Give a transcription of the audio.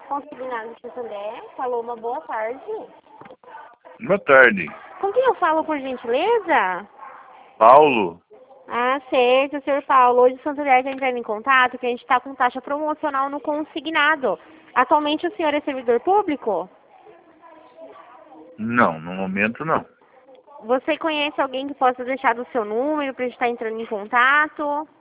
Consignado de Santander, falou uma boa tarde. Boa tarde. Com quem eu falo, por gentileza? Paulo? Ah, certo, senhor Paulo. Hoje o Santander está entrando em contato que a gente está com taxa promocional no consignado. Atualmente o senhor é servidor público? Não, no momento não. Você conhece alguém que possa deixar o seu número para a gente estar entrando em contato?